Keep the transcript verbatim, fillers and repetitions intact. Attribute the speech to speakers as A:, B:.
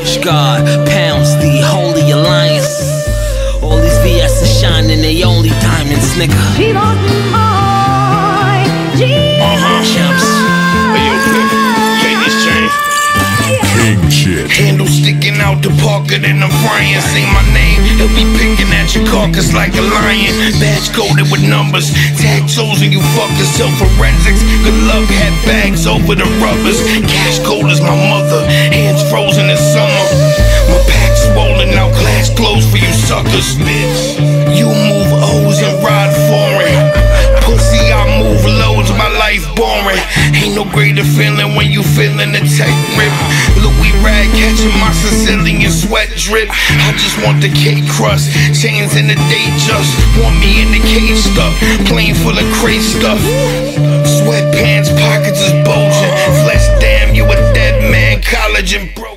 A: Watch God pounds the Holy Alliance. All these V S is shining, they only diamonds, nigga. Uh-huh. Champs.
B: Hey, yo, Cliff, ladies chain.
C: King shit.
B: Handle sticking out the Parker, then I'm frying. Say my name, he'll be picking at your carcass like a lion. Badge coded with numbers, tag chosen, you fuckers. Self forensics, good luck, had bags over the rubbers. Cash cold as my mother, hands frozen in summer. My pack swollen out, glass closed for you suckers, bitch. You move O's and ride foreign. Pussy, I move loads, my life boring. Ain't no greater feeling when you feeling the tech rip. Louis rag catching my Sicilian sweat drip. I just want the cake crust, chains in the day just. Want me in the cage stuff, plane full of crate stuff. Sweatpants, pockets is bulging. Flesh, damn, you a dead man, collagen bro.